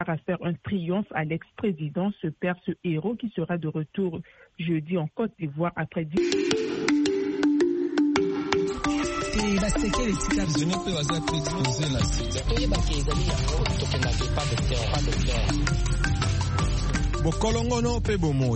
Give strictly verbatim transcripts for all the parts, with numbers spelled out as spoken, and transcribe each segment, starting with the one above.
À faire un triomphe à l'ex-président, se perd ce héros qui sera de retour jeudi en Côte d'Ivoire après dix. Bokolongono pe bomoi.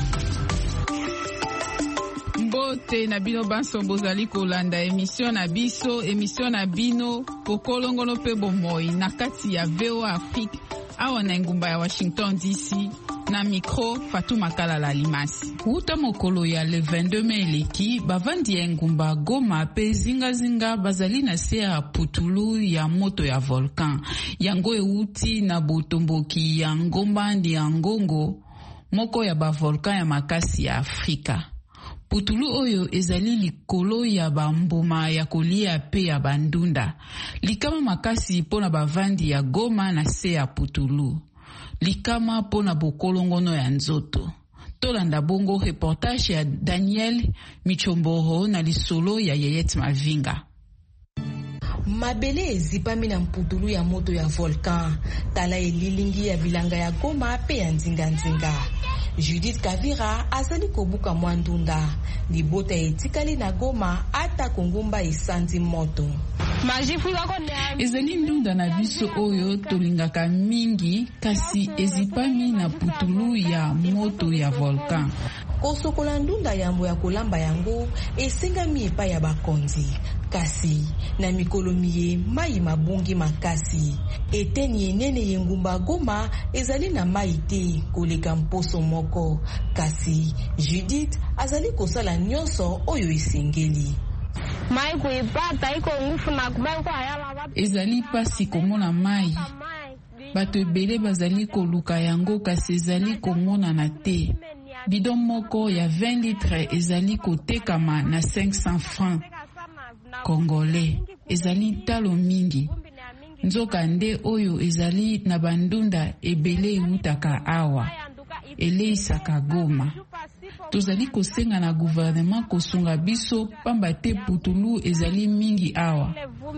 Mbote na bino banso bozali kolanda émission na biso émission na bino bokolongono pe bomoi na kati ya V O A Afrique awa na ngumba ya Washington D C na micro Fatuma Kalala Limasi. Uta mokolo ya le vingt-deux mai eleki bavandi ya ngumba Goma pe zinga zinga bazali na se ya putulu ya moto ya volcan yango euti na botomboki ya ngombandi ya ngongo moko ya ba volcan ya makasi ya Afrika. Putulu oyo ezali likolo ya bambuma ya kolia pe ya bandunda. Likama makasi pona bavandi ya Goma na se ya putulu. Likama pona bokolongono ya nzoto. Tolanda bongo reportage ya Daniel Michomboro na lisolo ya Yeyet Mavinga. Mabele ezipami na mputulu ya moto ya volcan. Tala elilingi ya bilanga ya Goma pe ya nzinga nzinga. Judith Kavira azali kobuka mwandunda. Libota etikali na Goma ata kongumba isanzi moto. Ezali ndunda na biso oyo tolingaka mingi kasi ezipami na putulu ya moto ya volcan. Kosokola ndunda yambo ya kolamba yango esengami epai ya bakonzi. Kasi na mikolo miye mai mabungi makasi. Eteni enene yengumba Goma ezali na mai te koleka mposo moko. Kasi Judith azali kosala nyonso oyo esengeli. Ezali pasi komona mai. Bato ebele bazali koluka yango kasi ezali komona na te. Bidon moko ya vingt litres ezali kotekama na cinq cents francs congolais. Ezali talo mingi. Nzoka nde oyo ezali na bandunda ebele eutaka awa. Eleisaka Goma. Tozali kosenga na gouvernement kosunga biso pamba te putulu ezali mingi awa.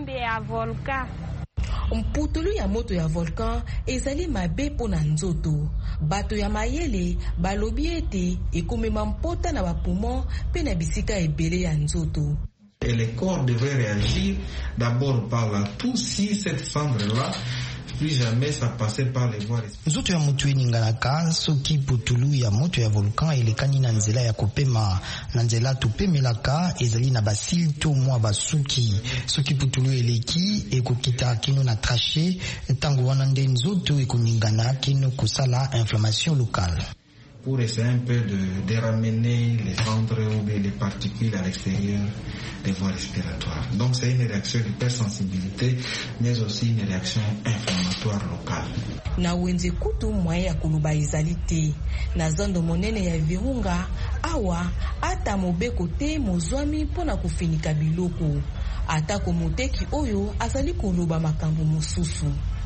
Mputulu ya moto ya volcan ezali mabe pona nzoto. Bato ya mayele balobi ete ekomema mpota na bapoumon pe na bisika ebele ya nzoto. Et les corps devraient réagir d'abord par la toux si cette cendre-là plus jamais ça passait par les voies respiratoires. Nzoto ya moto eninganaka soki putulu ya moto ya volcan elekani na nzela ya kopema. Na nzela topemelaka ezali na basili to mwa basuki. Soki putulu eleki ekokita kino na traché ntango wana nde nzoto ekoningana kino kosala inflammation locale. Pour essayer un peu de, de ramener les cendres ou les particules à l'extérieur des voies respiratoires. Donc c'est une réaction d'hypersensibilité, mais aussi une réaction inflammatoire locale. Na wenze kutu mwaye ya kuluba ezali te. Na zando monene ya virunga, awa ata mobeko te mozwami pona kufinika biloko. Ata komoteki oyo azali kuluba makambo mosusu.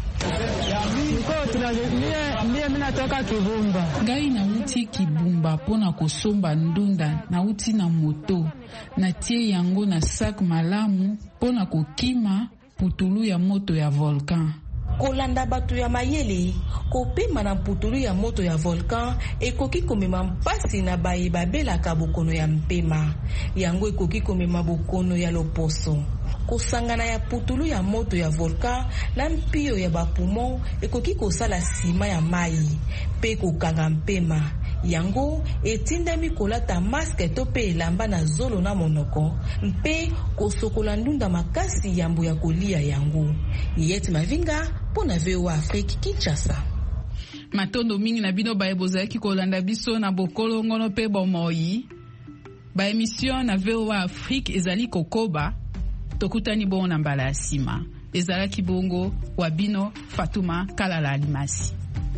Ngai na uti kibumba pona kosomba ndunda na uti na moto na tie yango na sac malamu pona kokima putulu ya moto ya volcan. Kolanda bato ya mayele kopema na putulu ya moto ya volcan ekoki komema mpasi na baye babelaka bokono ya mpema yango ekoki komema bokono ya loposo. Kosangana ya putulu ya moto ya volcan na mpio ya bapoumon ekoki kosala sima ya mai pe kokanga mpema yango etindami kolata maske to pe elamba na zolo na monoko mpe kosokola ndunda makasi yambo ya kolia yango. Yet Mavinga pona V O A Afrique Kinshasa. Matondo mingi na bino baye bozaki kolanda biso na bokolongono pe bomoi. Ba émission na V O A Afrique ezali kokoba tokutani bon na mbala ya sima. Ezalaki bongo wabino Fatuma Kalala Limasi.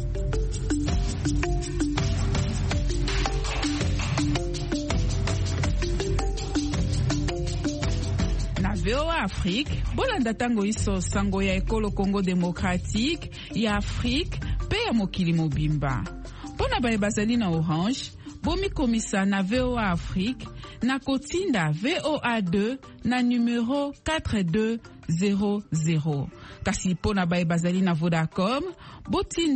Na V O A Afrique, bolanda tango iso sango ya ekolo Congo démocratique, ya Afrique, pe ya mokili mobimba. Pona baye bazali na Orange, bomi komisa na V O A Afrique, na kotinda V O A deux na numéro quatre deux zero zero. Kasi po na baye bazali na Vodacom, botin